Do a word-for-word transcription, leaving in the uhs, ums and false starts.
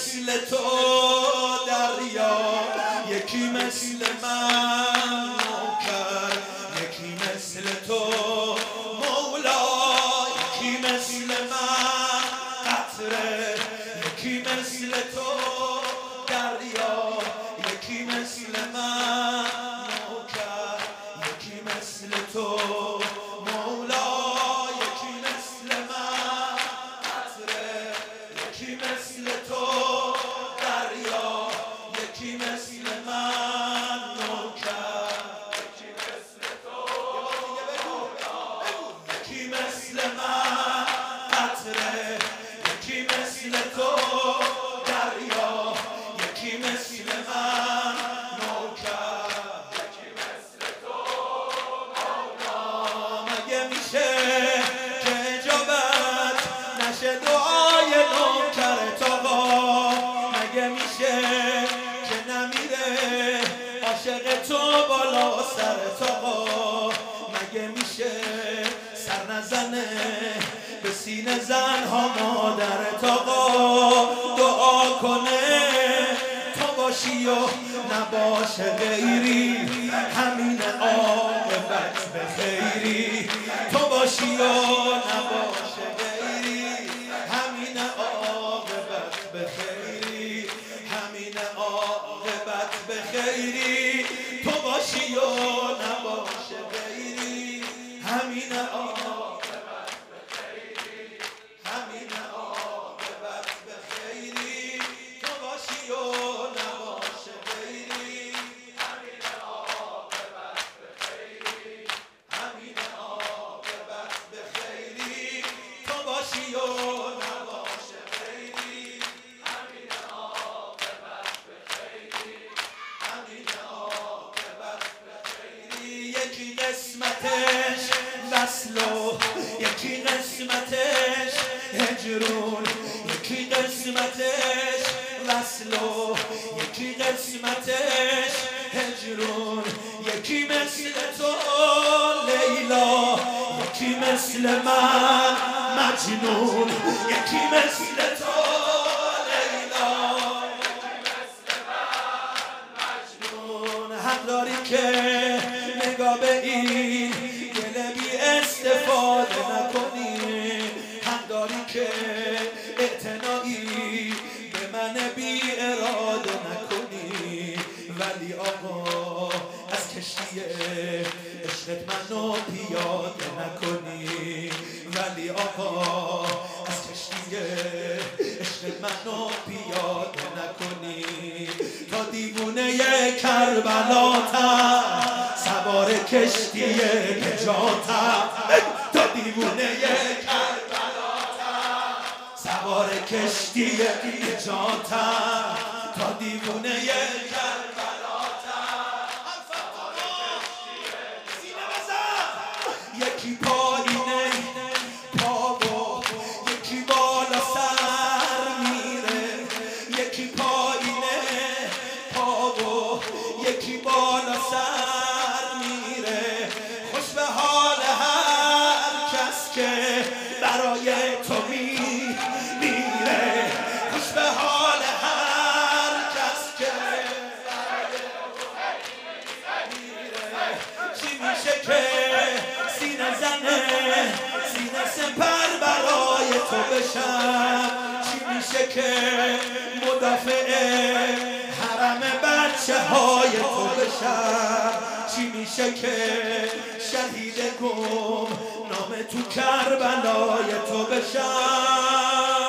مثل تو دریا، یکی مثل من نوکر، یکی مثل تو مولا، یکی مثل من قطره، یکی مثل تو دریا، یکی مثل من نوکر، یکی مثل تو مولا، یکی مثل من قطره، یکی مثل تو دریا، یکی مثل من نوکر، یکی مثل تو یکی مثل من قطره، یکی مثل تو دریا، یکی مثل من نوکر، یکی مثل تو مولا. مگه میشه که اجابت نشه دعای نوکرت آقا؟ مگه میشه که نمیره عاشق تو بالا سرت آقا؟ مگه میشه سر نزنه به سینه زنها مادرت آقا؟ دعا کنه تو باشی و نباشه غیری، همین عاقبت به خیری. تو باشی و نباشه غیری، همین عاقبت به خیری، همین عاقبت به خیری. تو باشی و نباشه غیری، همین عاقبت به خیری، همین عاقبت به خیری. تو باشی و نباشه غیری، همین عاقبت به خیری، همین عاقبت به خیری. تو باشی و نباشه غیری، همین عاقبت به خیری، همین عاقبت به خیری. یکی قسمتش وصل و یکی قسمتش هجرون، یکی قسمتش وصل و یکی قسمتش هجرون. یکی مثل تو لیلا، یکی مثل من مجنون، یکی مثل تو لیلا، یکی مثل من مجنون. حق داری که نگاه به این گله بی استفاده نکنی، حق داری که اعتنایی به من بی اراده نکنی. ولی آقا از کشتی عشقت منو پیاده نکنی، ولی آقا از کشتی عشقت منو پیاده نکنی. تا دیوونه کربلاتم سوار کشتی نجاتم، تا دیوونه کربلاتم سوار کشتی نجاتم، تا دیوونه کربلاتم سینه بزن. یکی پایینه پا و یکی بالا سر میره، یکی پایینه پا و یکی بالا سر میره. خوش به حال هر کس که برای تو میمیره، خوش به حال هر کس که برای تو میمیره. چی میشه که سینه زنه سینه سپر برای تو بشم؟ چی میشه که مدافع حرم بچه های تو بشم؟ چی میشه که شهید گم نام تو کربلای تو بشم؟